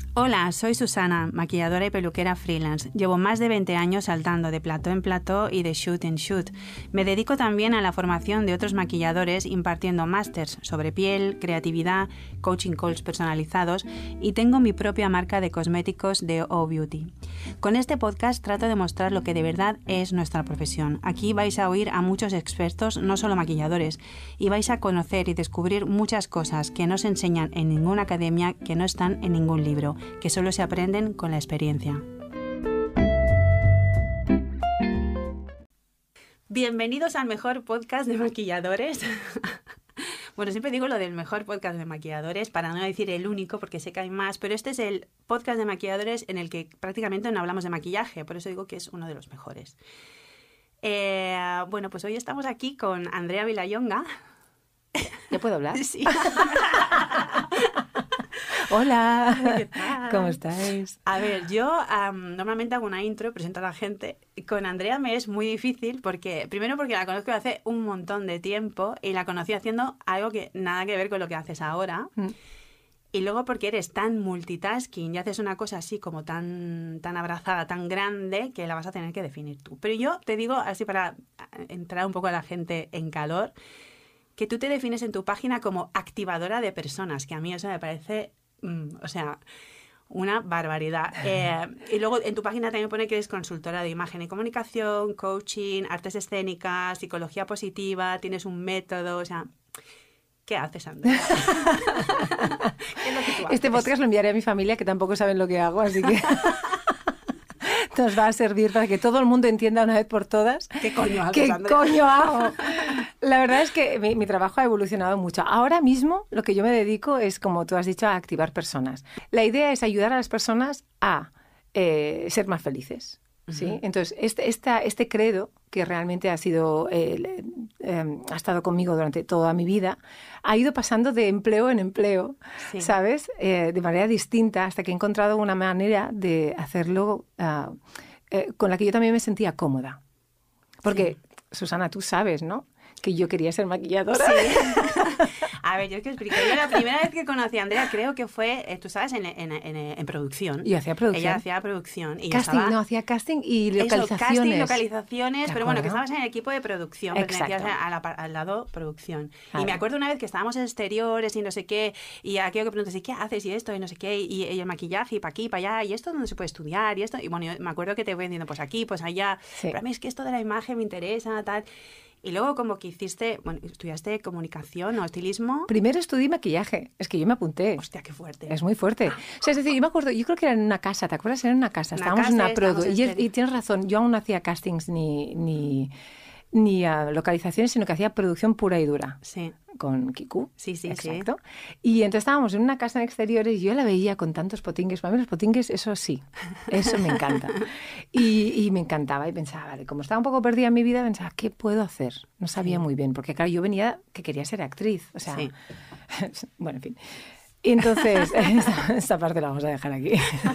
Hola, soy Susana, maquilladora y peluquera freelance. Llevo más de 20 años saltando de plató en plató y de shoot en shoot. Me dedico también a la formación de otros maquilladores impartiendo másters sobre piel, creatividad, coaching calls personalizados y tengo mi propia marca de cosméticos de O Beauty. Con este podcast trato de mostrar lo que de verdad es nuestra profesión. Aquí vais a oír a muchos expertos, no solo maquilladores, y vais a conocer y descubrir muchas cosas que no se enseñan en ninguna academia, que no están en ningún libro, que solo se aprenden con la experiencia. Bienvenidos al mejor podcast de maquilladores. Bueno, siempre digo lo del mejor podcast de maquilladores, para no decir el único, porque sé que hay más, pero este es el podcast de maquilladores en el que prácticamente no hablamos de maquillaje, por eso digo que es uno de los mejores. Bueno, pues hoy estamos aquí con Andrea Vilallonga. ¿Ya puedo hablar? Sí. Hola, ¿Qué tal? ¿Cómo estáis? A ver, yo normalmente hago una intro, presento a la gente. Con Andrea me es muy difícil primero porque la conozco hace un montón de tiempo y la conocí haciendo algo que nada que ver con lo que haces ahora. Y luego porque eres tan multitasking y haces una cosa así como tan abrazada, tan grande, que la vas a tener que definir tú. Pero yo te digo, así para entrar un poco a la gente en calor, que tú te defines en tu página como activadora de personas, que a mí eso me parece, una barbaridad. Y luego en tu página también pone que eres consultora de imagen y comunicación, coaching, artes escénicas, psicología positiva, tienes un método, o sea... ¿Qué haces, Andrea? ¿Qué es lo que tú haces? Este podcast lo enviaré a mi familia, que tampoco saben lo que hago, así que nos va a servir para que todo el mundo entienda una vez por todas ¿Qué coño haces, ¿qué Andrea? coño hago? La verdad es que mi trabajo ha evolucionado mucho. Ahora mismo lo que yo me dedico es, como tú has dicho, a activar personas. La idea es ayudar a las personas a ser más felices. ¿Sí? Uh-huh. Entonces, este credo, que realmente ha estado conmigo durante toda mi vida, ha ido pasando de empleo en empleo, Sí. ¿sabes? De manera distinta, hasta que he encontrado una manera de hacerlo con la que yo también me sentía cómoda. Porque, sí. Susana, tú sabes, ¿no?, que yo quería ser maquilladora. Sí. A ver, yo es que explico. Yo la primera vez que conocí a Andrea creo que fue, tú sabes, en producción. Yo hacía producción. Ella hacía producción. Y casting, hacía casting y localizaciones. Casting, localizaciones, pero bueno, que estabas en el equipo de producción, pertenecías al lado producción. Claro. Y me acuerdo una vez que estábamos en exteriores y no sé qué, y aquello que preguntas, ¿y qué haces? Y esto, y no sé qué, y el maquillaje, y para aquí, para allá, y esto dónde se puede estudiar, y esto. Y bueno, yo me acuerdo que te voy diciendo, pues aquí, pues allá. Sí. Pero a mí es que esto de la imagen me interesa, tal... Y luego como que estudiaste comunicación o estilismo. Primero estudié maquillaje, es que yo me apunté. Hostia, qué fuerte. Es muy fuerte. O sea, es decir, yo me acuerdo, yo creo que era en una casa, ¿te acuerdas? Era en una casa, estábamos en una produ. Y tienes razón, yo aún no hacía castings ni localizaciones, sino que hacía producción pura y dura. Sí. Con Kiku. Sí. Exacto. Y entonces estábamos en una casa en exteriores y yo la veía con tantos potingues. Para mí los potingues, eso sí, eso me encanta. Y me encantaba y pensaba, vale, como estaba un poco perdida en mi vida, pensaba, ¿qué puedo hacer? No sabía muy bien, porque claro, yo venía que quería ser actriz. O sea, sí. Bueno, en fin. Y entonces, esta parte la vamos a dejar aquí.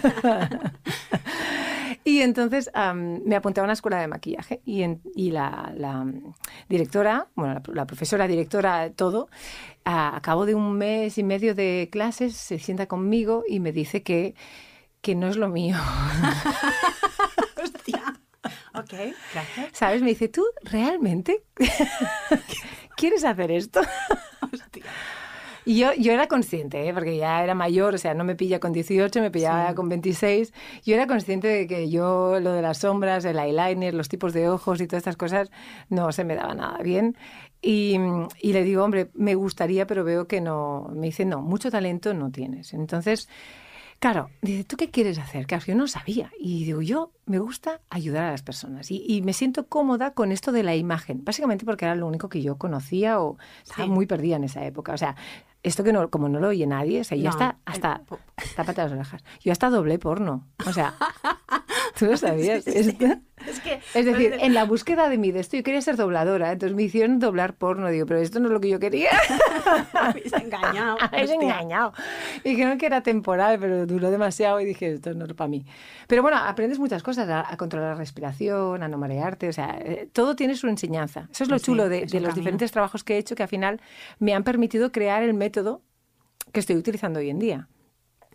Y entonces me apunté a una escuela de maquillaje y la directora, bueno, la profesora, directora, todo, a cabo de un mes y medio de clases se sienta conmigo y me dice que no es lo mío. Hostia. Ok, gracias. ¿Sabes? Me dice, ¿tú realmente quieres hacer esto? Hostia. Y yo era consciente, porque ya era mayor, o sea, no me pilla con 18, me pillaba con 26. Yo era consciente de que yo lo de las sombras, el eyeliner, los tipos de ojos y todas estas cosas no se me daba nada bien. Y le digo, hombre, me gustaría, pero veo que no. Me dice, no, mucho talento no tienes. Entonces, claro, dice, ¿tú qué quieres hacer? Claro, yo no sabía. Y digo, yo me gusta ayudar a las personas. Y me siento cómoda con esto de la imagen. Básicamente porque era lo único que yo conocía o estaba muy perdida en esa época. O sea, esto que no, como no lo oye nadie, o sea, yo hasta tápate las orejas. Yo hasta doblé porno. O sea, ¿tú lo sabías? Sí. Es decir, en la búsqueda de esto, yo quería ser dobladora, entonces me hicieron doblar porno. Digo, pero esto no es lo que yo quería. Habéis engañado. Habéis engañado. Y dijeron que era temporal, pero duró demasiado y dije, esto no es para mí. Pero bueno, aprendes muchas cosas, a controlar la respiración, a no marearte, o sea, todo tiene su enseñanza. Eso es lo chulo de los diferentes trabajos que he hecho, que al final me han permitido crear el método que estoy utilizando hoy en día.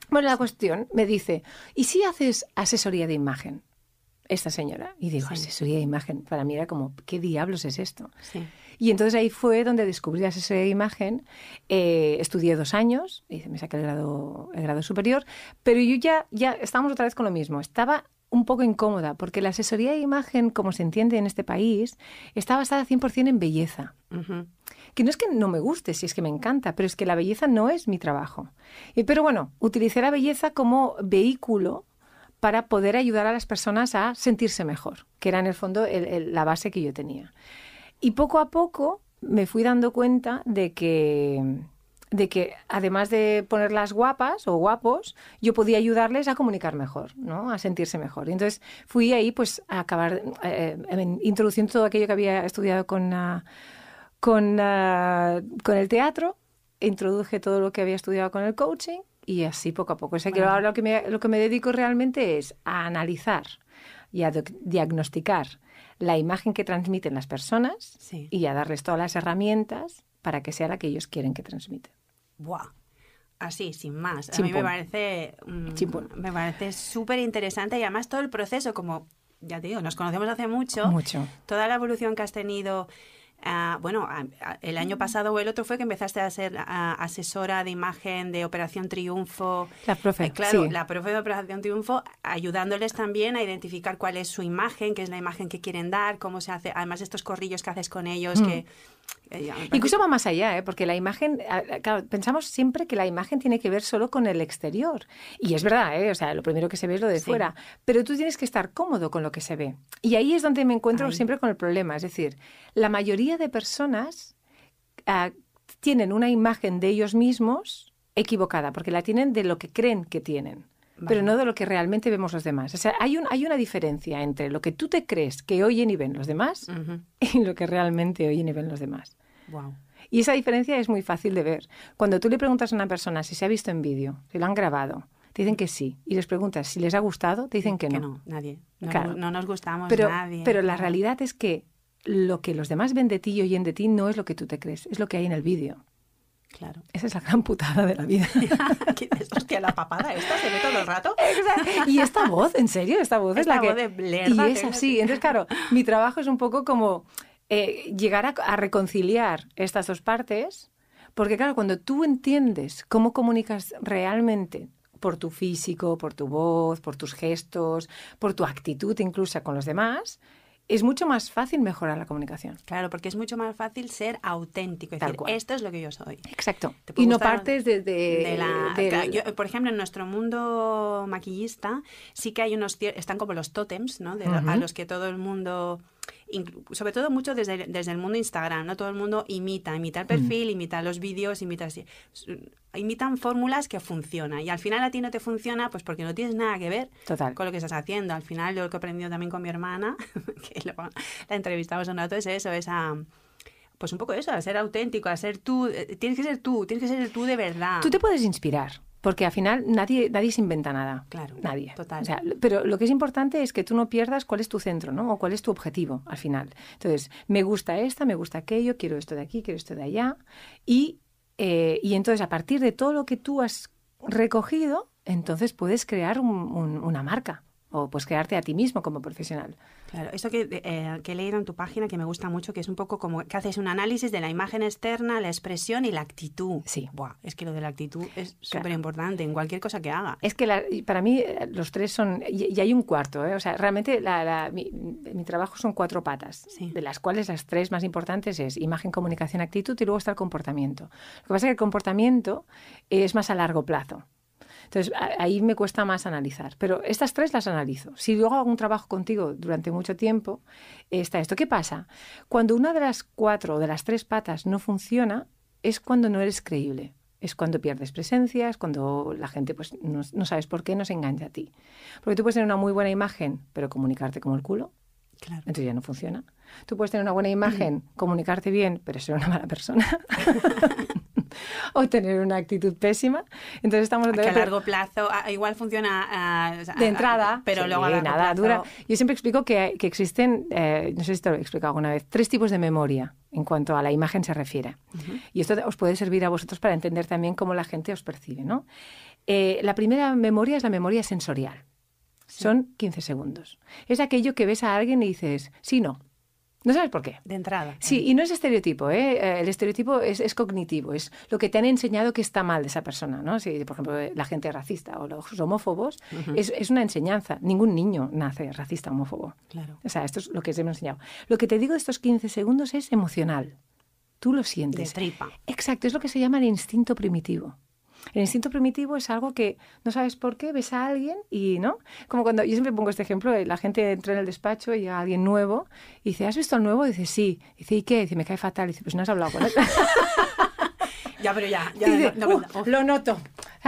Bueno, la cuestión me dice, ¿y si haces asesoría de imagen? Esta señora. Y digo, asesoría de imagen. Para mí era como, ¿qué diablos es esto? Sí. Y entonces ahí fue donde descubrí la asesoría de imagen. Estudié 2 años, me saqué el grado superior, pero yo ya estábamos otra vez con lo mismo. Estaba un poco incómoda, porque la asesoría de imagen, como se entiende en este país, está basada 100% en belleza. Uh-huh. Que no es que no me guste, si es que me encanta, pero es que la belleza no es mi trabajo. Pero bueno, utilicé la belleza como vehículo para poder ayudar a las personas a sentirse mejor, que era en el fondo la base que yo tenía. Y poco a poco me fui dando cuenta de que además de ponerlas guapas o guapos, yo podía ayudarles a comunicar mejor, ¿no? A sentirse mejor. Y entonces fui ahí pues a acabar introduciendo todo aquello que había estudiado con el teatro, introduje todo lo que había estudiado con el coaching y así poco a poco. O sea, que ahora lo que me dedico realmente es a analizar y a diagnosticar la imagen que transmiten las personas y a darles todas las herramientas para que sea la que ellos quieren que transmiten. ¡Buah! Así, sin más. Chimpún. A mí me parece súper interesante y además todo el proceso, como ya te digo, nos conocemos hace mucho. Toda la evolución que has tenido. El año pasado o el otro fue que empezaste a ser asesora de imagen de Operación Triunfo. La profe, la profe de Operación Triunfo, ayudándoles también a identificar cuál es su imagen, qué es la imagen que quieren dar, cómo se hace, además estos corrillos que haces con ellos, que... Incluso va más allá, porque la imagen, claro, pensamos siempre que la imagen tiene que ver solo con el exterior. Y es verdad, o sea, lo primero que se ve es lo de fuera. Pero tú tienes que estar cómodo con lo que se ve. Y ahí es donde me encuentro siempre con el problema. Es decir, la mayoría de personas tienen una imagen de ellos mismos equivocada, porque la tienen de lo que creen que tienen. Pero no de lo que realmente vemos los demás. O sea, hay una diferencia entre lo que tú te crees que oyen y ven los demás y lo que realmente oyen y ven los demás. Wow. Y esa diferencia es muy fácil de ver. Cuando tú le preguntas a una persona si se ha visto en vídeo, si lo han grabado, te dicen que sí. Y les preguntas si les ha gustado, te dicen que no. Que no, nadie. Claro. No nos gustamos nadie. Pero la realidad es que lo que los demás ven de ti y oyen de ti no es lo que tú te crees, es lo que hay en el vídeo. Claro. Esa es la gran putada de la vida. Hostia, la papada esta se ve todo el rato. Exacto. Y esta voz, en serio, esta voz es la que... voz de blerda, y es así. Entonces, claro, mi trabajo es un poco como llegar a reconciliar estas dos partes, porque claro, cuando tú entiendes cómo comunicas realmente por tu físico, por tu voz, por tus gestos, por tu actitud incluso con los demás, es mucho más fácil mejorar la comunicación. Claro, porque es mucho más fácil ser auténtico. Es decir, esto es lo que yo soy. Exacto. Y no partes Yo, por ejemplo, en nuestro mundo maquillista sí que hay están como los tótems, ¿no? A los que todo el mundo... sobre todo mucho desde el mundo Instagram, ¿no? Todo el mundo imita el perfil, imita los vídeos, imitan fórmulas que funcionan. Y al final a ti no te funciona pues porque no tienes nada que ver con lo que estás haciendo. Al final yo lo que he aprendido también con mi hermana, que la entrevistamos un rato, es eso, pues un poco eso, a ser auténtico, a ser tú. Tienes que ser el tú de verdad. Tú te puedes inspirar. Porque al final nadie se inventa nada. Claro. Nadie. Total. O sea, pero lo que es importante es que tú no pierdas cuál es tu centro, ¿no? O cuál es tu objetivo al final. Entonces, me gusta me gusta aquello, quiero esto de aquí, quiero esto de allá. Y entonces, a partir de todo lo que tú has recogido, entonces puedes crear una marca. O pues crearte a ti mismo como profesional. Claro, eso que he leído en tu página que me gusta mucho, que es un poco como que haces un análisis de la imagen externa, la expresión y la actitud. Sí. Buah, es que lo de la actitud es súper importante en cualquier cosa que haga. Es que para mí los tres son... Y hay un cuarto, ¿eh? O sea, realmente mi trabajo son 4 patas, de las cuales las 3 más importantes es imagen, comunicación, actitud y luego está el comportamiento. Lo que pasa es que el comportamiento es más a largo plazo. Entonces, ahí me cuesta más analizar. Pero estas 3 las analizo. Si luego hago un trabajo contigo durante mucho tiempo, está esto. ¿Qué pasa? Cuando una de las 4 o de las 3 patas no funciona, es cuando no eres creíble. Es cuando pierdes presencia, es cuando la gente pues no sabes por qué, no se engancha a ti. Porque tú puedes tener una muy buena imagen, pero comunicarte como el culo. Claro. Entonces ya no funciona. Tú puedes tener una buena imagen, comunicarte bien, pero ser una mala persona. o tener una actitud pésima. Entonces estamos que a largo plazo igual funciona de entrada, pero luego a largo nada plazo... dura. Yo siempre explico que existen, no sé si te lo he explicado alguna vez, 3 tipos de memoria en cuanto a la imagen se refiere. Y esto os puede servir a vosotros para entender también cómo la gente os percibe, ¿no? La primera memoria es la memoria sensorial. Sí. Son 15 segundos. Es aquello que ves a alguien y dices, sí, no. No sabes por qué. De entrada. Sí, y no es estereotipo, ¿eh? El estereotipo es cognitivo, es lo que te han enseñado que está mal de esa persona, ¿no? Si, por ejemplo, la gente racista o los homófobos, es una enseñanza. Ningún niño nace racista o homófobo. Claro. O sea, esto es lo que os hemos enseñado. Lo que te digo de estos 15 segundos es emocional. Tú lo sientes. De tripa. Exacto, es lo que se llama el instinto primitivo. El instinto primitivo es algo que no sabes por qué, ves a alguien y, ¿no? Como cuando, yo siempre pongo este ejemplo, la gente entra en el despacho y llega alguien nuevo y dice, ¿has visto al nuevo? Y dice, sí. Y dice, ¿y qué? Y dice, me cae fatal. Y dice, pues no has hablado con él. Ya, pero ya. Dice, lo noto.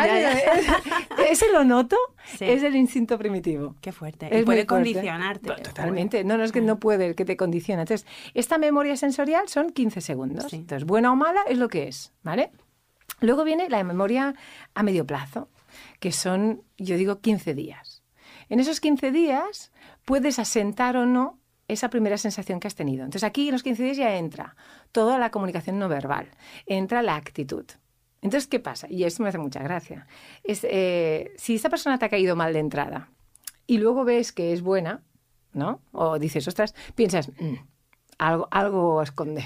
Ese lo noto, sí. Es el instinto primitivo. Qué fuerte. Y puede condicionarte. Totalmente. No es que no puede, que te condiciona. Entonces, esta memoria sensorial son 15 segundos. Sí. Entonces, buena o mala es lo que es, ¿vale? Luego viene la memoria a medio plazo, que son, yo digo, 15 días. En esos 15 días puedes asentar o no esa primera sensación que has tenido. Entonces aquí en los 15 días ya entra toda la comunicación no verbal, entra la actitud. Entonces, ¿qué pasa? Y esto me hace mucha gracia. Si esta persona te ha caído mal de entrada y luego ves que es buena, ¿no? O dices, ostras, piensas... Algo esconde.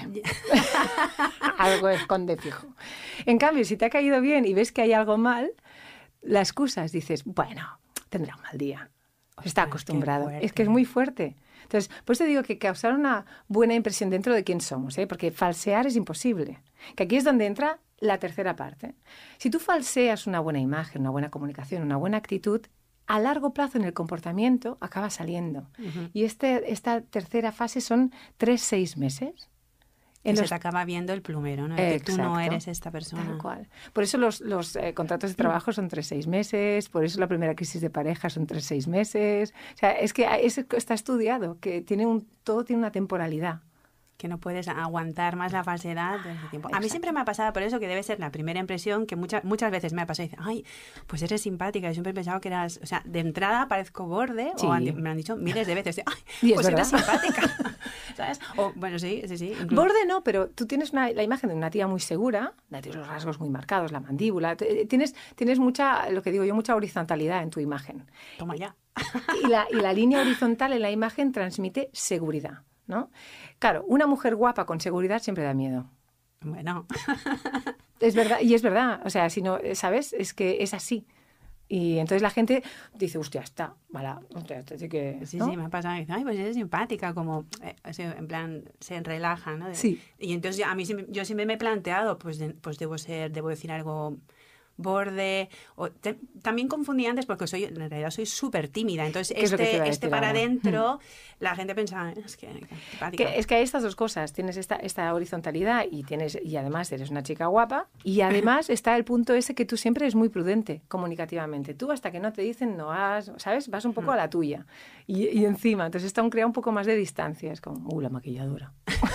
Algo esconde fijo. En cambio, si te ha caído bien y ves que hay algo mal, la excusas, dices, bueno, tendrá un mal día. Está acostumbrado. Es que es muy fuerte. Entonces, pues te digo que causar una buena impresión dentro de quién somos, ¿eh? Porque falsear es imposible. Que aquí es donde entra la tercera parte. Si tú falseas una buena imagen, una buena comunicación, una buena actitud, a largo plazo en el comportamiento acaba saliendo. Y esta tercera fase son 3-6 meses. Se te acaba viendo el plumero, ¿no? Que tú no eres esta persona. Tal cual. Por eso los contratos de trabajo son 3-6 meses, por eso la primera crisis de pareja son 3-6 meses. O sea, es que está estudiado, que todo tiene una temporalidad. Que no puedes aguantar más la falsedad de ese tiempo. A mí siempre me ha pasado por eso, que debe ser la primera impresión, que muchas veces me ha pasado y dice, ay, pues eres simpática. Yo siempre he pensado que eras, o sea, de entrada parezco borde, sí. O me han dicho miles de veces, ay, pues eres simpática. ¿Sabes? O, bueno, sí. Incluso. Borde no, pero tú tienes la imagen de una tía muy segura, tienes los rasgos muy marcados, la mandíbula, tienes mucha, lo que digo yo, mucha horizontalidad en tu imagen. Toma ya. Y la línea horizontal en la imagen transmite seguridad, ¿no? Claro, una mujer guapa con seguridad siempre da miedo. Bueno. Es verdad, y es verdad. O sea, si no, ¿sabes? Es que es así. Y entonces la gente dice, hostia, está mala. Hostia, sí que... Sí, ¿no? sí, me ha pasado. Ay, pues eres simpática, como, en plan, se relaja, ¿no? Sí. Y entonces yo siempre me he planteado, pues debo decir algo... borde, también confundí antes porque en realidad soy súper tímida, entonces para adentro la gente pensaba, es que hay estas dos cosas, tienes esta horizontalidad y además eres una chica guapa y además está el punto ese que tú siempre eres muy prudente comunicativamente, tú hasta que no te dicen no vas, ¿sabes? Vas un poco a la tuya y encima, entonces esto aún crea un poco más de distancia, es como, la maquilladora.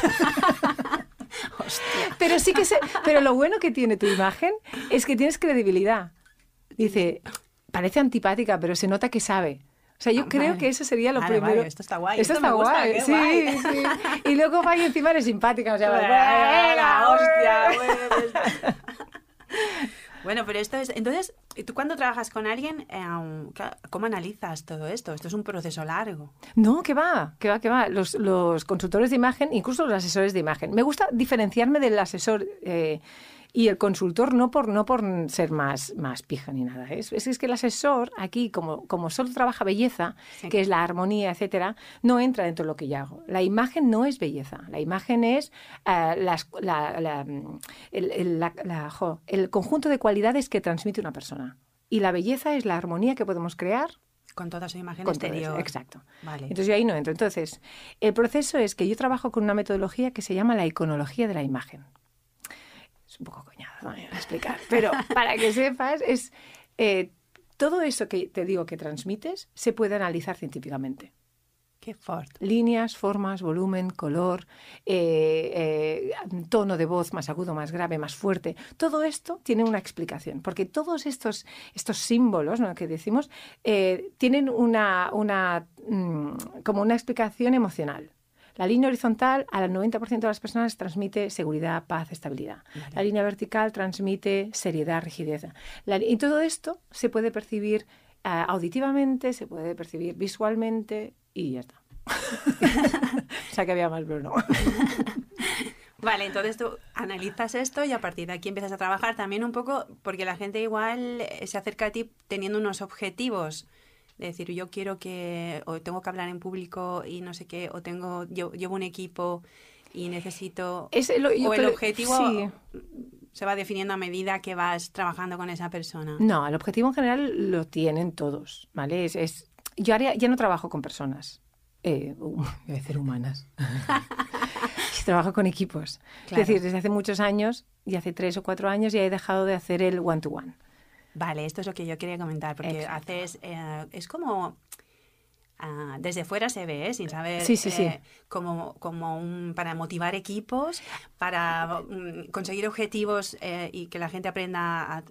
Hostia. Pero lo bueno que tiene tu imagen es que tienes credibilidad. Dice, parece antipática, pero se nota que sabe. O sea, yo creo que eso sería lo primero. Vale, esto está guay. Esto está guay. Sí, guay. Sí. Y luego va y encima eres simpática. O sea, hostia. Bueno, pero esto es... Entonces, tú cuando trabajas con alguien, ¿cómo analizas todo esto? Esto es un proceso largo. No, que va. Los consultores de imagen, incluso los asesores de imagen. Me gusta diferenciarme del asesor y el consultor no por ser más pija ni nada. Es que el asesor aquí, como solo trabaja belleza, sí, que es la armonía, etcétera, no entra dentro de lo que yo hago. La imagen no es belleza. La imagen es el conjunto de cualidades que transmite una persona. Y la belleza es la armonía que podemos crear con toda su imagen exterior. Exacto. Vale. Entonces yo ahí no entro. Entonces, el proceso es que yo trabajo con una metodología que se llama la iconología de la imagen. Es un poco coñado, no voy a explicar. Pero para que sepas, es todo eso que te digo que transmites se puede analizar científicamente. Qué fuerte. Líneas, formas, volumen, color, tono de voz más agudo, más grave, más fuerte. Todo esto tiene una explicación, porque todos estos símbolos, ¿no?, que decimos tienen como una explicación emocional. La línea horizontal al 90% de las personas transmite seguridad, paz, estabilidad. Vale. La línea vertical transmite seriedad, rigidez. Y todo esto se puede percibir auditivamente, se puede percibir visualmente y ya está. O sea que había más, pero no. Vale, entonces tú analizas esto y a partir de aquí empiezas a trabajar también un poco, porque la gente igual se acerca a ti teniendo unos objetivos. De decir, yo quiero que, o tengo que hablar en público y no sé qué, o llevo un equipo y necesito... el objetivo sí. Se va definiendo a medida que vas trabajando con esa persona. No, el objetivo en general lo tienen todos, ¿vale? Yo ya no trabajo con personas, voy a decir humanas. Trabajo con equipos. Claro. Es decir, desde hace muchos años, y hace 3 o 4 años, ya he dejado de hacer el one-to-one. Vale, esto es lo que yo quería comentar, porque haces, es como, desde fuera se ve, sin saber, sí. como para motivar equipos, para conseguir objetivos y que la gente aprenda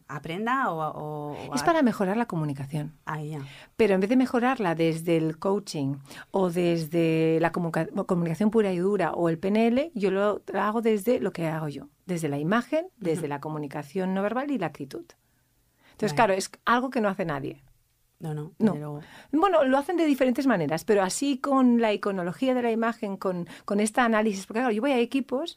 es para mejorar la comunicación. Ya. Pero en vez de mejorarla desde el coaching o desde la comunicación pura y dura o el PNL, yo lo hago desde lo que hago yo, desde la imagen, desde la comunicación no verbal y la actitud. Entonces, claro, es algo que no hace nadie. No. Pero... Bueno, lo hacen de diferentes maneras, pero así con la iconología de la imagen, con este análisis, porque claro, yo voy a equipos,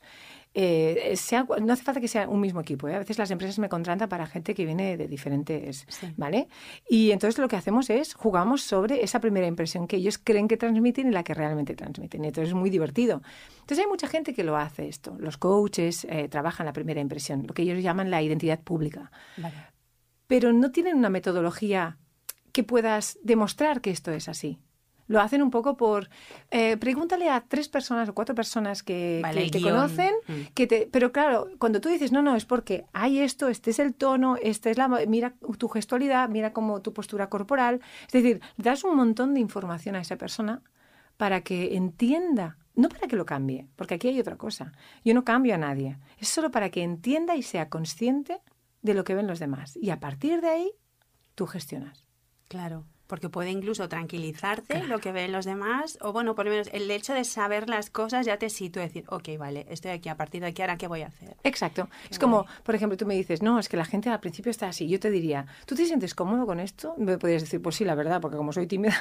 no hace falta que sea un mismo equipo, ¿eh? A veces las empresas me contratan para gente que viene de diferentes, sí. ¿Vale? Y entonces lo que hacemos es, jugamos sobre esa primera impresión que ellos creen que transmiten y la que realmente transmiten. Y entonces es muy divertido. Entonces hay mucha gente que lo hace esto. Los coaches trabajan la primera impresión, lo que ellos llaman la identidad pública. Vale. Pero no tienen una metodología que puedas demostrar que esto es así. Lo hacen un poco por... pregúntale a 3 personas o 4 personas que te conocen. Pero claro, cuando tú dices, no, es porque hay esto, este es el tono, mira tu gestualidad, mira como tu postura corporal. Es decir, das un montón de información a esa persona para que entienda, no para que lo cambie, porque aquí hay otra cosa. Yo no cambio a nadie. Es solo para que entienda y sea consciente de lo que ven los demás. Y a partir de ahí, tú gestionas. Claro, porque puede incluso tranquilizarte lo que ven los demás, o bueno, por lo menos el hecho de saber las cosas ya te sitúa y decir, ok, vale, estoy aquí, a partir de aquí, ¿ahora qué voy a hacer? Exacto. Es como, por ejemplo, tú me dices, no, es que la gente al principio está así. Yo te diría, ¿tú te sientes cómodo con esto? Me podrías decir, pues sí, la verdad, porque como soy tímida...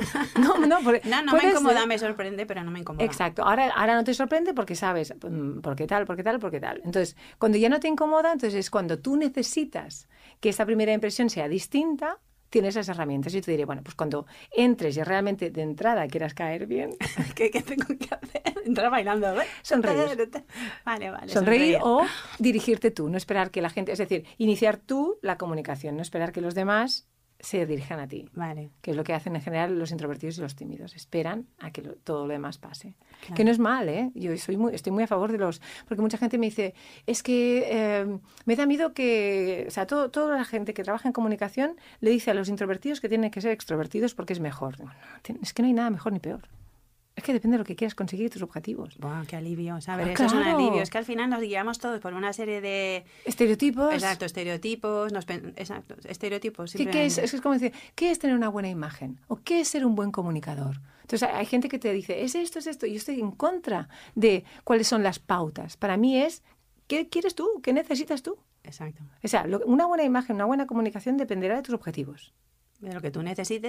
no me incomoda, me sorprende, pero no me incomoda. Exacto. Ahora no te sorprende porque sabes por qué tal. Entonces, cuando ya no te incomoda, entonces es cuando tú necesitas que esta primera impresión sea distinta, tienes esas herramientas. Yo te diré, bueno, pues cuando entres y realmente de entrada quieras caer bien... ¿Qué tengo que hacer? Entrar bailando, ¿eh? Sonreír. Vale. Sonreír o dirigirte tú, no esperar que la gente... Es decir, iniciar tú la comunicación, no esperar que los demás se dirijan a ti. Vale. Que es lo que hacen en general los introvertidos y los tímidos. Esperan a que todo lo demás pase. Claro. Que no es mal, ¿eh? Yo estoy muy a favor de los... Porque mucha gente me dice, es que me da miedo que... O sea, toda la gente que trabaja en comunicación le dice a los introvertidos que tienen que ser extrovertidos porque es mejor. No, es que no hay nada mejor ni peor. Es que depende de lo que quieras conseguir y tus objetivos. ¡Buah, qué alivio! ¿Sabes? Eso es un alivio. Es que al final nos guiamos todos por una serie de... Estereotipos. Exacto, estereotipos. Estereotipos. ¿Qué es como decir, ¿qué es tener una buena imagen? ¿O qué es ser un buen comunicador? Entonces hay gente que te dice, es esto. Yo estoy en contra de cuáles son las pautas. Para mí es, ¿qué quieres tú? ¿Qué necesitas tú? Exacto. O sea, una buena imagen, una buena comunicación dependerá de tus objetivos. De lo que tú necesites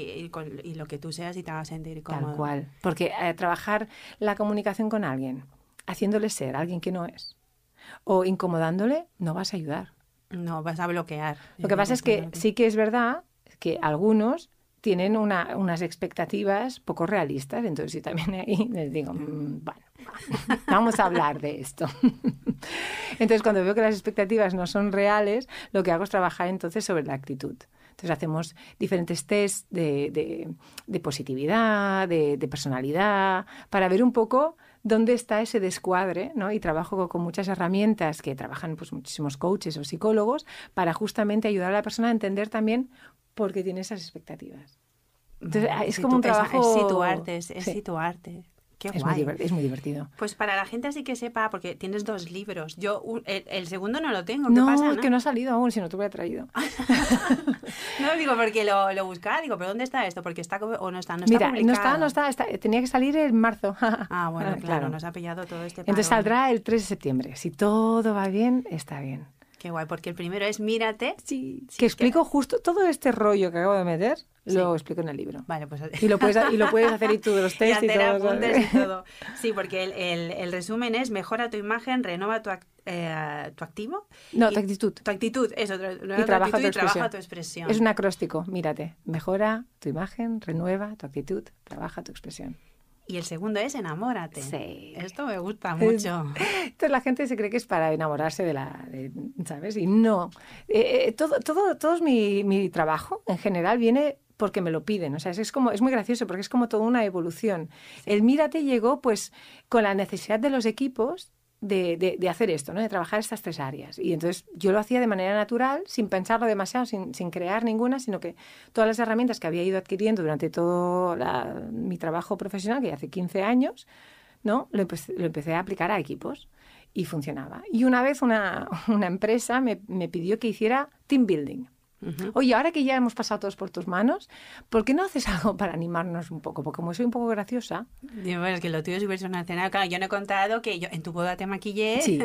y lo que tú seas y te hagas sentir cómodo. Tal cual. Porque trabajar la comunicación con alguien, haciéndole ser alguien que no es, o incomodándole, no vas a ayudar. No, vas a bloquear. Lo que pasa es que sí que es verdad que algunos tienen unas expectativas poco realistas. Entonces yo también ahí les digo, bueno, vamos a hablar de esto. Entonces cuando veo que las expectativas no son reales, lo que hago es trabajar entonces sobre la actitud. Entonces hacemos diferentes tests de positividad, de personalidad, para ver un poco dónde está ese descuadre, ¿no? Y trabajo con muchas herramientas que trabajan pues muchísimos coaches o psicólogos para justamente ayudar a la persona a entender también por qué tiene esas expectativas. Entonces, es como un trabajo... Es situarte, es situarte. Qué guay. Es muy divertido. Pues para la gente así que sepa, porque tienes 2 libros. Yo el segundo no lo tengo. ¿Qué No, pasa? es que no ha salido aún, si no te hubiera traído. No, digo, porque lo buscaba, digo, ¿pero dónde está esto? Porque está o no está, Mira, publicado. no está, tenía que salir en marzo. Bueno, claro, nos ha pillado todo este parón. Entonces saldrá el 3 de septiembre. Si todo va bien, está bien. Qué guay, porque el primero es Mírate. Sí, que explico justo todo este rollo que acabo de meter, lo explico en el libro. Vale, pues... Y lo puedes hacer y tú de los test y hacer todo. apuntes y todo. Sí, porque el resumen es: mejora tu imagen, renueva tu activo. No, tu actitud. Tu actitud, eso. Y trabaja tu expresión. Es un acróstico, mírate. Mejora tu imagen, renueva tu actitud, trabaja tu expresión. Y el segundo es Enamórate. Sí. Esto me gusta mucho. Entonces la gente se cree que es para enamorarse ¿sabes? Y no. Todo mi trabajo en general viene porque me lo piden. O sea, es muy gracioso porque es como toda una evolución. Sí. El Mírate llegó pues con la necesidad de los equipos de hacer esto, ¿no? De trabajar estas 3 áreas. Y entonces yo lo hacía de manera natural, sin pensarlo demasiado, sin crear ninguna, sino que todas las herramientas que había ido adquiriendo durante todo mi trabajo profesional, que hace 15 años, ¿no? Lo empecé a aplicar a equipos y funcionaba. Y una vez una empresa me pidió que hiciera team building. Uh-huh. Oye, ahora que ya hemos pasado todos por tus manos, ¿por qué no haces algo para animarnos un poco? Porque como soy un poco graciosa... Bueno, es que lo tuyo es súper nacional. Claro, yo no he contado que yo en tu boda te maquillé. Sí.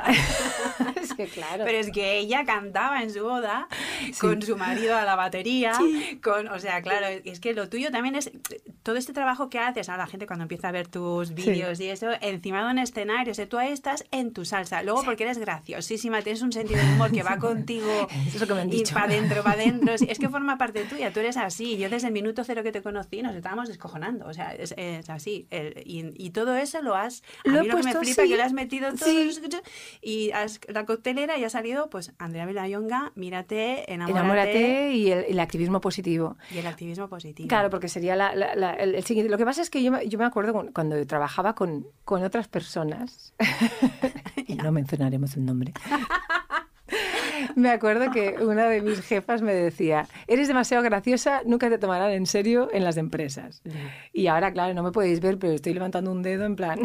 Es que claro. Pero es que ella cantaba en su boda con su marido a la batería. Sí. O sea, claro, es que lo tuyo también es... Todo este trabajo que haces a la gente cuando empieza a ver tus vídeos y eso, encima de un escenario, o sea, tú ahí estás en tu salsa. Luego porque eres graciosísima, tienes un sentido de humor que va contigo. Eso es lo que me han dicho. Va dentro. Es que forma parte tuya, tú eres así. Yo desde el minuto 0 que te conocí nos estábamos descojonando. O sea, es así. Y todo eso lo has... A mí lo que me flipa es que lo has metido todo. Sí. Y la coctelera y ha salido, pues, Andrea Vilallonga, Mírate, Enamórate y el activismo positivo. Y el activismo positivo. Claro, porque sería el siguiente. Lo que pasa es que yo me acuerdo cuando trabajaba con otras personas, y no mencionaremos el nombre, me acuerdo que una de mis jefas me decía, eres demasiado graciosa, nunca te tomarán en serio en las empresas. Sí. Y ahora, claro, no me podéis ver, pero estoy levantando un dedo en plan...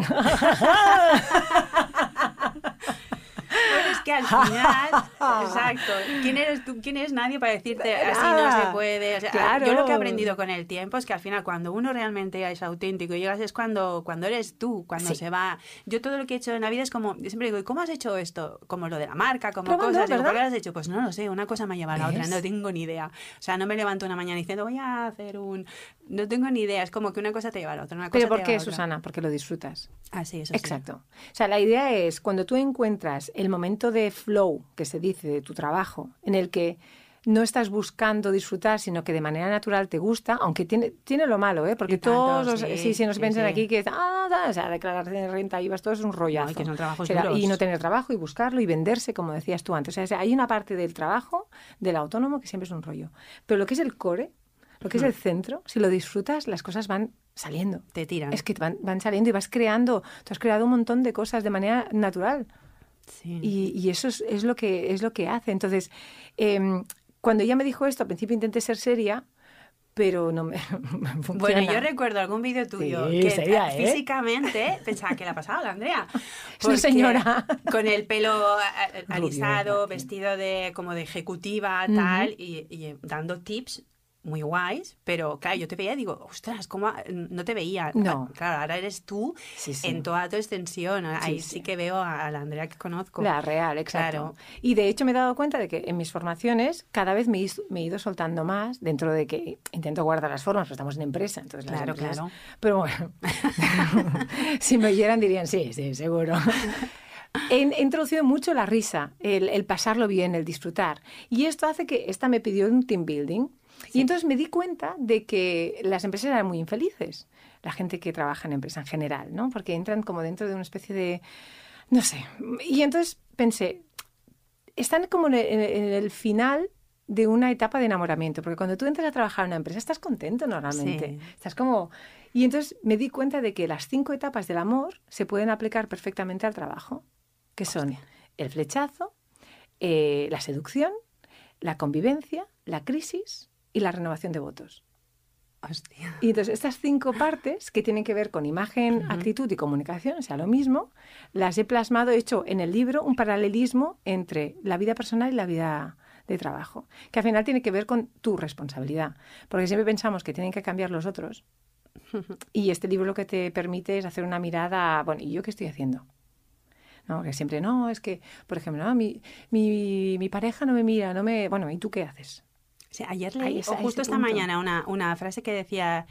Que al final, exacto, ¿quién eres tú? ¿Quién es nadie para decirte así no se puede? O sea, claro. Yo lo que he aprendido con el tiempo es que al final cuando uno realmente es auténtico y llegas es cuando eres tú, cuando se va. Yo todo lo que he hecho en la vida es como, yo siempre digo, ¿y cómo has hecho esto? Como lo de la marca, como cosas. Digo, ¿por qué lo has hecho? Pues no lo sé, una cosa me ha llevado a la otra, no tengo ni idea. O sea, no me levanto una mañana diciendo, voy a hacer no tengo ni idea, es como que una cosa te lleva a la otra. Una cosa ¿pero por qué, Susana? Porque lo disfrutas. Ah, sí, eso exacto. Sí. O sea, la idea es cuando tú encuentras el momento de flow, que se dice, de tu trabajo, en el que no estás buscando disfrutar, sino que de manera natural te gusta, aunque tiene lo malo, ¿eh? Porque todos nos piensan aquí que o sea, declaración de renta, IVA, todo es un rollazo. No, que son trabajos duros. Y no tener trabajo y buscarlo y venderse, como decías tú antes. O sea, hay una parte del trabajo, del autónomo, que siempre es un rollo. Pero lo que es el core, lo que es el centro, si lo disfrutas, las cosas van saliendo. Te tiran. Es que van saliendo y vas creando. Tú has creado un montón de cosas de manera natural. Sí. Y eso es lo que hace. Entonces, cuando ella me dijo esto, al principio intenté ser seria, pero no me funciona. Bueno, yo recuerdo algún vídeo tuyo que físicamente pensaba que le ha pasado a la Andrea. Es una señora. Con el pelo alisado, vestido como de ejecutiva, tal, y dando tips muy guays, pero claro, yo te veía y digo, ostras, ¿cómo no te veía? No. Claro, ahora eres tú en toda tu extensión. Ahí sí que veo a la Andrea que conozco. La real, exacto. Claro. Y de hecho me he dado cuenta de que en mis formaciones cada vez me he ido soltando más, dentro de que intento guardar las formas, pero estamos en empresa, entonces las empresas... Claro. Pero bueno, si me oyeran dirían, sí, seguro. He introducido mucho la risa, el pasarlo bien, el disfrutar. Y esto hace que esta me pidió un team building. Sí. Y entonces me di cuenta de que las empresas eran muy infelices, la gente que trabaja en empresa en general, ¿no? Porque entran como dentro de una especie de... no sé. Y entonces pensé, están como en el final de una etapa de enamoramiento, porque cuando tú entras a trabajar en una empresa estás contento normalmente. Sí. Estás como... Y entonces me di cuenta de que las 5 etapas del amor se pueden aplicar perfectamente al trabajo, que son el flechazo, la seducción, la convivencia, la crisis y la renovación de votos. Hostia. Y entonces estas 5 partes que tienen que ver con imagen, actitud y comunicación, o sea, lo mismo, las he plasmado, he hecho en el libro un paralelismo entre la vida personal y la vida de trabajo, que al final tiene que ver con tu responsabilidad, porque siempre pensamos que tienen que cambiar los otros y este libro lo que te permite es hacer una mirada, bueno, ¿y yo qué estoy haciendo? ¿No? Que siempre, no, es que, por ejemplo, no, mi pareja no me mira, no me... Bueno, ¿y tú qué haces? Sí, ayer leí, o justo esta mañana, una frase que decía,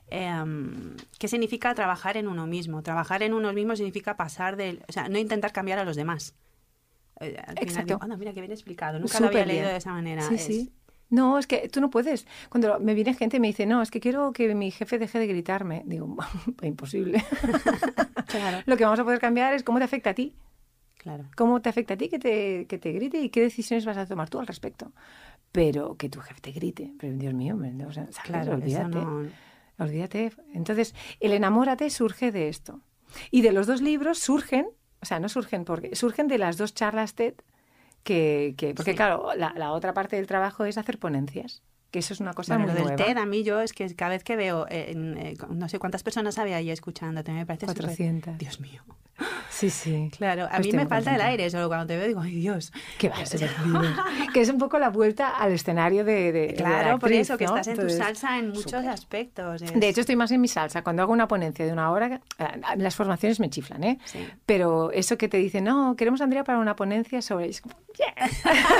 ¿qué significa trabajar en uno mismo? Trabajar en uno mismo significa pasar del... O sea, no intentar cambiar a los demás. Al final Exacto. digo, anda, mira, qué bien explicado. Nunca lo había leído de esa manera. Sí, sí. No, es que tú no puedes. Cuando me viene gente y me dice, no, es que quiero que mi jefe deje de gritarme. Digo, imposible. Claro. Lo que vamos a poder cambiar es cómo te afecta a ti. Claro. Cómo te afecta a ti que te grite y qué decisiones vas a tomar tú al respecto. Pero que tu jefe te grite, pero Dios mío, o sea, claro, olvídate. Olvídate. Entonces, el enamórate surge de esto. Y de los 2 libros surgen, o sea, no surgen porque surgen de las 2 charlas TED porque claro, la otra parte del trabajo es hacer ponencias. Que eso es una cosa muy nueva. Del TED, a mí yo es que cada vez que veo, no sé cuántas personas había ahí escuchándote, me parece 400. Súper... Dios mío. Sí, sí. Claro, a mí me falta el aire, solo cuando te veo digo, ay Dios. ¿Qué va a ser? Que es un poco la vuelta al escenario de claro, de actriz, por eso, que ¿no? estás en tu salsa en muchos aspectos. De hecho, estoy más en mi salsa. Cuando hago una ponencia de 1 hora, las formaciones me chiflan, ¿eh? Sí. Pero eso que te dicen, no, queremos a Andrea para una ponencia sobre... Es como, ¡bien!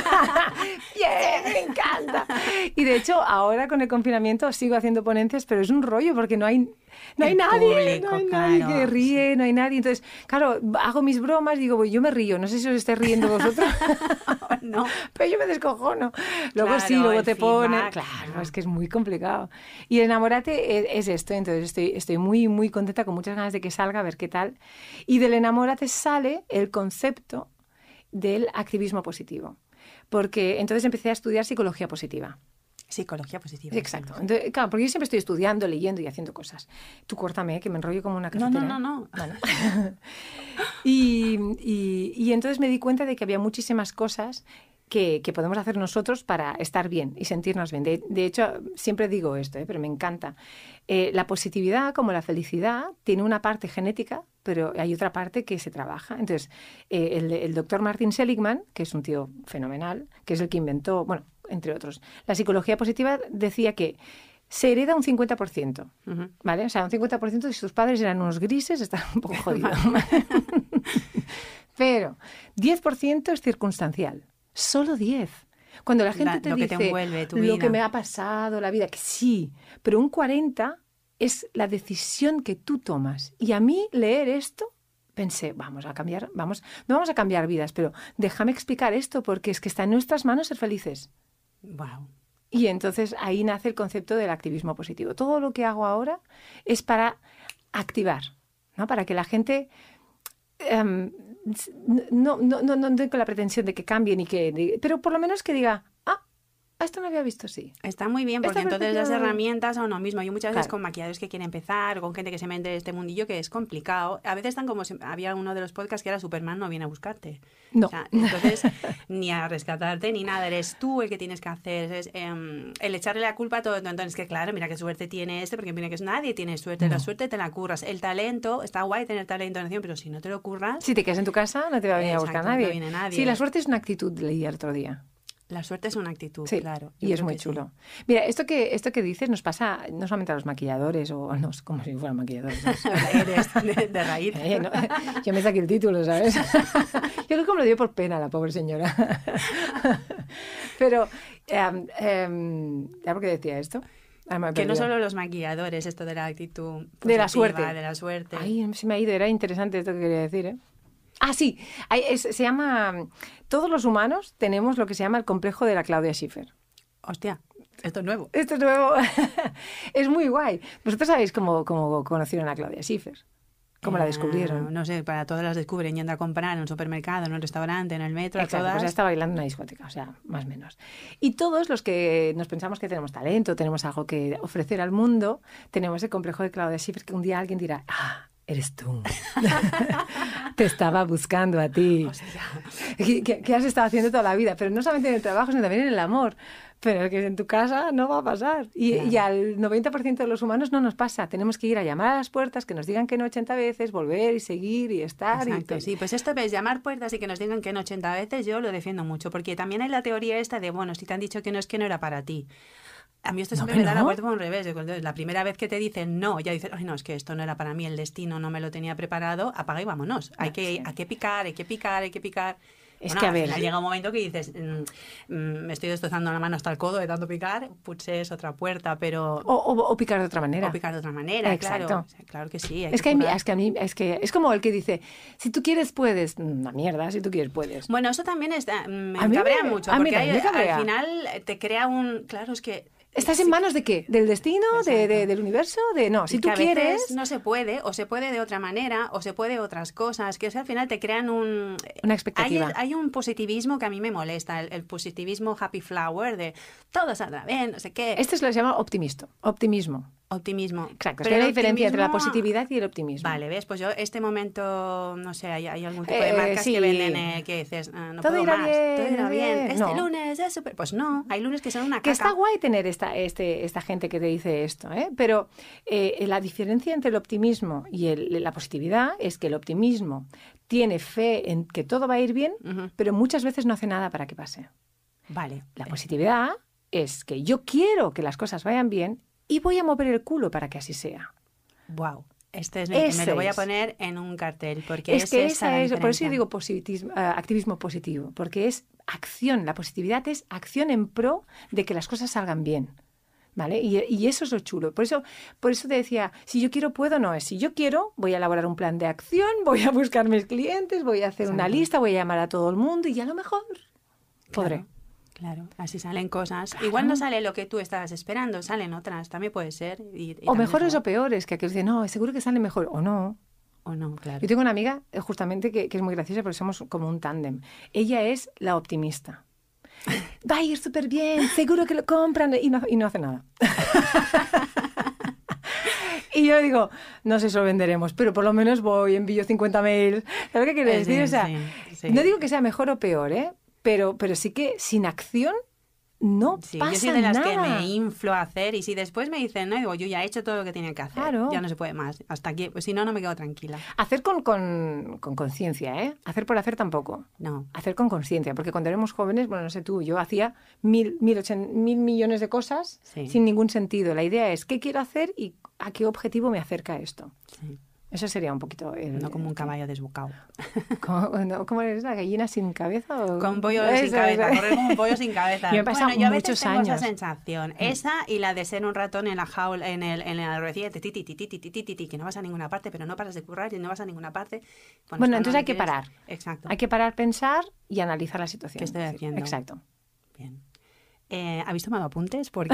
¡Bien! ¡Me encanta! Y de hecho, ahora con el confinamiento sigo haciendo ponencias, pero es un rollo porque no hay nadie, público, no hay nadie claro, que ríe, no hay nadie. Entonces, claro, hago mis bromas, digo, yo me río, no sé si os estáis riendo vosotros. No. Pero yo me descojono. Luego claro, sí, luego te pone... feedback, Claro, es que es muy complicado. Y el enamórate es esto, entonces estoy muy, muy contenta, con muchas ganas de que salga, a ver qué tal. Y del enamórate sale el concepto del activismo positivo. Porque entonces empecé a estudiar psicología positiva. Psicología positiva. Exacto. Entonces, claro, porque yo siempre estoy estudiando, leyendo y haciendo cosas. Tú córtame, que me enrollo como una cafetera. No. Bueno. y entonces me di cuenta de que había muchísimas cosas que podemos hacer nosotros para estar bien y sentirnos bien. De hecho, siempre digo esto, pero me encanta. La positividad, como la felicidad, tiene una parte genética, pero hay otra parte que se trabaja. Entonces, el doctor Martin Seligman, que es un tío fenomenal, que es el que inventó, bueno, entre otros, la psicología positiva, decía que se hereda un 50%, ¿vale? O sea, un 50% de si tus padres eran unos grises, están un poco jodidos. Pero 10% es circunstancial. Solo 10. Cuando la gente te dice que te envuelve, tu lo vida. que me ha pasado, la vida, que sí, pero un 40 es la decisión que tú tomas. Y a mí leer esto, pensé, no vamos a cambiar vidas, pero déjame explicar esto porque es que está en nuestras manos ser felices. Wow. Y entonces ahí nace el concepto del activismo positivo. Todo lo que hago ahora es para activar, ¿no? Para que la gente... no tengo la pretensión de que cambien pero por lo menos que diga, esto no había visto así. Está muy bien, porque entonces las herramientas a uno mismo. Yo muchas veces Claro. con maquilladores que quieren empezar, con gente que se mete en este mundillo que es complicado. A veces están como, había uno de los podcasts que era Superman no viene a buscarte. No. O sea, entonces, ni a rescatarte ni nada, eres tú el que tienes que hacer. Es, el echarle la culpa a todo. Entonces, que claro, mira qué suerte tiene porque mira que nadie tiene suerte. No. La suerte te la curras. El talento, está guay tener talento en acción, pero si no te lo curras... Si te quedas en tu casa, no te va a venir a buscar nadie. No viene nadie. Sí, la suerte es una actitud, leí el otro día. La suerte es una actitud, sí, claro. Y es muy chulo. Sí. Mira, esto que dices nos pasa no solamente a los maquilladores, o no, como si fueran maquilladores. Eres de raíz. No, yo me saqué el título, ¿sabes? Yo creo que me lo dio por pena la pobre señora. Pero, ¿ya por qué decía esto? Que no solo los maquilladores, esto de la actitud positiva, de la suerte. De la suerte. Ay, se me ha ido, era interesante esto que quería decir, ¿eh? Ah, sí, se llama... Todos los humanos tenemos lo que se llama el complejo de la Claudia Schiffer. Hostia, esto es nuevo. Esto es nuevo. Es muy guay. ¿Vosotros sabéis cómo conocieron a Claudia Schiffer? ¿Cómo la descubrieron? No sé, para todas las descubren yendo a comprar en un supermercado, en un restaurante, en el metro, exacto, todas. Pues ella está bailando en una discoteca, o sea, más o menos. Y todos los que nos pensamos que tenemos talento, tenemos algo que ofrecer al mundo, tenemos el complejo de Claudia Schiffer, que un día alguien dirá, eres tú. Te estaba buscando a ti. Hostia. ¿Qué has estado haciendo toda la vida? Pero no solamente en el trabajo, sino también en el amor. Pero que en tu casa no va a pasar. Y al 90% de los humanos no nos pasa. Tenemos que ir a llamar a las puertas, que nos digan que no 80 veces, volver y seguir y estar. Exacto, sí. Pues esto ves, llamar puertas y que nos digan que no 80 veces, yo lo defiendo mucho. Porque también hay la teoría esta de, bueno, si te han dicho que no, es que no era para ti. A mí esto siempre me da la vuelta por un revés. La primera vez que te dicen no, ya dices, ay, no, es que esto no era para mí, el destino no me lo tenía preparado, apaga y vámonos. Hay que picar, hay que picar, hay que picar. Es bueno, que a al ver, final llega un momento que dices, me estoy destrozando la mano hasta el codo de tanto picar, potser es otra puerta, pero... O picar de otra manera. O picar de otra manera, exacto. Claro. O sea, claro que sí. Es que a mí es como el que dice, si tú quieres puedes. Una mierda, si tú quieres puedes. Bueno, eso también me cabrea mucho, porque al final te crea un... Claro, es que... ¿Estás en manos de qué? ¿Del destino? ¿Del universo? No, si tú quieres... no se puede, o se puede de otra manera, o se puede otras cosas, que al final te crean una expectativa. Hay un positivismo que a mí me molesta, el positivismo happy flower, de todo saldrá bien, no sé qué. Esto se lo llama optimismo. Optimismo. Exacto, pero hay una diferencia entre la positividad y el optimismo. Vale, ¿ves? Pues yo este momento, no sé, hay algún tipo de marcas que venden que dices, no todo puedo irá más, bien, todo irá bien, lunes es súper... Pues no, hay lunes que son una caca. Que está guay tener esta gente que te dice esto, ¿eh? Pero la diferencia entre el optimismo y la positividad es que el optimismo tiene fe en que todo va a ir bien, pero muchas veces no hace nada para que pase. Vale. La positividad es que yo quiero que las cosas vayan bien y voy a mover el culo para que así sea. Wow. Me lo voy a poner en un cartel, porque es que esa es, por eso yo digo activismo positivo, porque es acción. La positividad es acción en pro de que las cosas salgan bien. ¿Vale? Y eso es lo chulo. Por eso te decía, si yo quiero, puedo, no es. Si yo quiero, voy a elaborar un plan de acción, voy a buscar mis clientes, voy a hacer una lista, voy a llamar a todo el mundo y a lo mejor podré. Claro, así salen cosas. Claro. Igual no sale lo que tú estabas esperando, salen otras, también puede ser. O mejores o peores, que aquellos dicen, no, seguro que sale mejor, o no. O no, claro. Yo tengo una amiga, justamente, que es muy graciosa porque somos como un tándem. Ella es la optimista. Va a ir súper bien, seguro que lo compran, y no hace nada. Y yo digo, no sé si lo venderemos, pero por lo menos envío 50 mails. ¿Sabes qué quiero decir? O sea, sí. No digo que sea mejor o peor, pero sí que sin acción no pasa nada. Yo soy de las que me inflo a hacer, y si después me dicen, no, digo, yo ya he hecho todo lo que tenía que hacer, ya no se puede más, hasta aquí, pues si no, no me quedo tranquila. Hacer con conciencia, ¿eh? Hacer por hacer tampoco. No. Hacer con conciencia, porque cuando éramos jóvenes, bueno, no sé tú, yo hacía 1.000 millones de cosas sin ningún sentido. La idea es, ¿qué quiero hacer y a qué objetivo me acerca esto? Sí. Eso sería un poquito... no como un caballo desbocado. ¿Cómo eres? ¿La gallina sin cabeza? O... Con un pollo sin cabeza, correr como un pollo sin cabeza. Yo he pasado yo a muchos veces tengo años. esa sensación. Esa y la de ser un ratón en la jaula, en la ruedilla, que no vas a ninguna parte, pero no paras de currar y no vas a ninguna parte. Bueno, entonces hay que parar. Exacto. Hay que parar, pensar y analizar la situación. ¿Qué estoy haciendo? Exacto. Bien. ¿Habéis tomado apuntes? Porque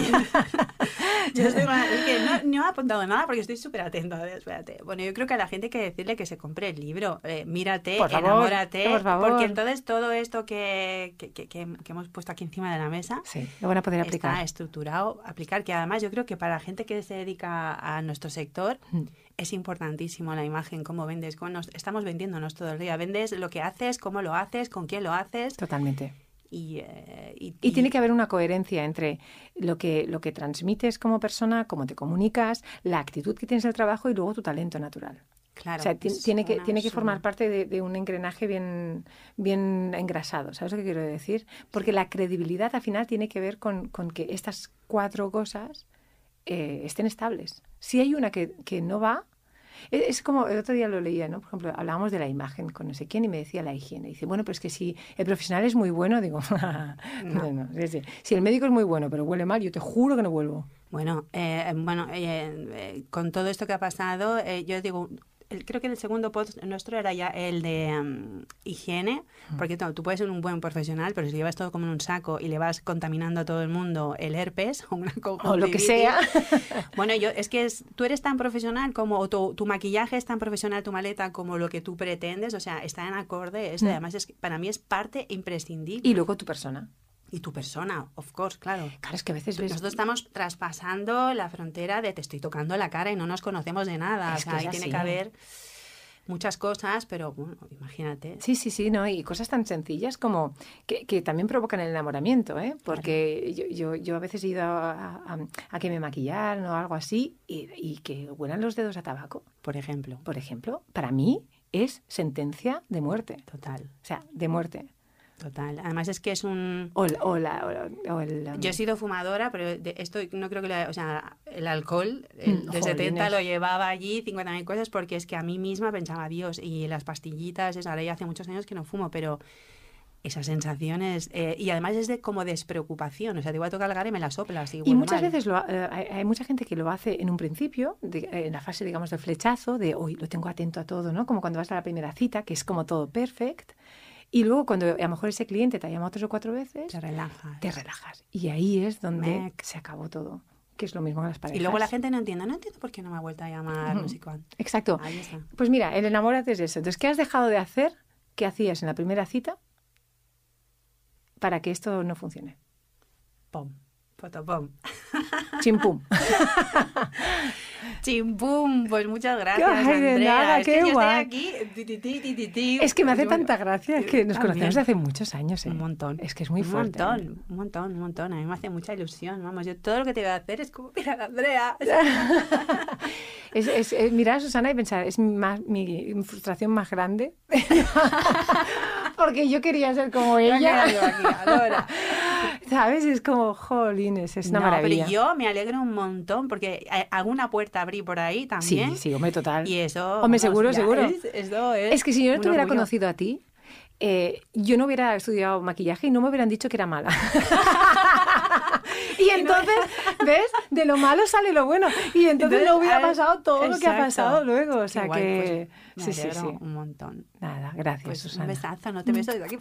yo estoy no he apuntado nada porque estoy súper atenta. Espérate. Bueno, yo creo que a la gente hay que decirle que se compre el libro. Mírate, por favor, enamórate. por favor. Porque entonces todo esto que hemos puesto aquí encima de la mesa lo van a poder aplicar. Está estructurado, aplicar, que además yo creo que para la gente que se dedica a nuestro sector es importantísimo la imagen, cómo vendes. Estamos vendiéndonos todo el día. Vendes lo que haces, cómo lo haces, con quién lo haces. Totalmente. Y tiene que haber una coherencia entre lo que transmites como persona, cómo te comunicas, la actitud que tienes del trabajo y luego tu talento natural. Claro, o sea, tiene que formar parte de un engranaje bien engrasado. ¿Sabes lo que quiero decir? Porque la credibilidad al final tiene que ver con que estas 4 cosas estén estables. Si hay una que no va... Es como, el otro día lo leía, ¿no? Por ejemplo, hablábamos de la imagen con no sé quién y me decía la higiene. Dice, bueno, pero es que si el profesional es muy bueno, digo, no. Si el médico es muy bueno, pero huele mal, yo te juro que no vuelvo. Bueno, con todo esto que ha pasado, yo digo... Creo que el segundo post nuestro era ya el de higiene, porque tú puedes ser un buen profesional, pero si llevas todo como en un saco y le vas contaminando a todo el mundo el herpes o una conjuntivitis, o lo que sea. Bueno, tú eres tan profesional como, o tu maquillaje es tan profesional, tu maleta, como lo que tú pretendes, o sea, está en acorde. Además, para mí es parte imprescindible. Y luego tu persona. Y tu persona, of course, claro. Claro, es que a veces ves... Nosotros estamos traspasando la frontera de te estoy tocando la cara y no nos conocemos de nada. Es o sea, que ahí es tiene así. que haber muchas cosas, pero bueno, imagínate. Sí, ¿no? Y cosas tan sencillas como que también provocan el enamoramiento, ¿eh? Porque claro. yo a veces he ido a que me maquillaran o algo así y que huelan los dedos a tabaco. Por ejemplo, para mí es sentencia de muerte. total. O sea, de muerte. Total. Además es que es un... Yo he sido fumadora, pero esto no creo que... o sea, el alcohol del 70 lo llevaba allí, 50.000 cosas, porque es que a mí misma pensaba, Dios, y las pastillitas, ahora ya hace muchos años que no fumo, pero esas sensaciones... y además es de como despreocupación, o sea, te voy a tocar la cara y me la soplas. Y muchas veces hay mucha gente que lo hace en un principio, en la fase, digamos, del flechazo, de hoy lo tengo atento a todo, ¿no? Como cuando vas a la primera cita, que es como todo perfect. Y luego cuando a lo mejor ese cliente te ha llamado 3 o 4 veces, te relajas. Y ahí es donde se acabó todo, que es lo mismo que las parejas. Y luego la gente no entiende por qué no me ha vuelto a llamar, no sé cuánto. Exacto. Ahí está. Pues mira, el enamórate es eso. Entonces, ¿qué has dejado de hacer? ¿Qué hacías en la primera cita para que esto no funcione? Pum. Fotopom. Chimpum. Chimpum, pues muchas gracias, Andrea. De nada, qué yo guay. Estoy aquí. Es que me hace tanta gracia que nos conocemos desde hace muchos años. Un montón. Es que es muy fuerte. Un montón. A mí me hace mucha ilusión. Vamos, yo todo lo que te voy a hacer es como mirar a Andrea. es mirar a Susana y pensar, es mi frustración más grande. Porque yo quería ser como ella. ¿Sabes? Es como, jolines, es una maravilla. Pero yo me alegro un montón porque alguna puerta abrí por ahí también. Sí, hombre, total. Y eso... Hombre, seguro. Es que si yo no te hubiera conocido a ti, yo no hubiera estudiado maquillaje y no me hubieran dicho que era mala. Y entonces, ¿ves? De lo malo sale lo bueno. Y entonces no hubiera pasado todo lo que ha pasado luego. O sea que... Pues, sí, un montón. Nada, gracias, pues, Susana. Un besazo, no te beso desde aquí.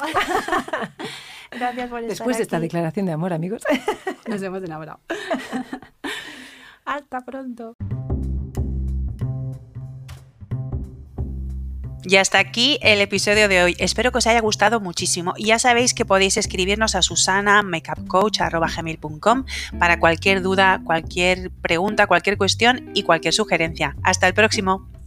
Gracias por estar Después de esta aquí. declaración de amor, amigos. Nos hemos enamorado. Hasta pronto. Y hasta aquí el episodio de hoy. Espero que os haya gustado muchísimo. Y ya sabéis que podéis escribirnos a susana@makeupcoach.gmail.com para cualquier duda, cualquier pregunta, cualquier cuestión y cualquier sugerencia. Hasta el próximo.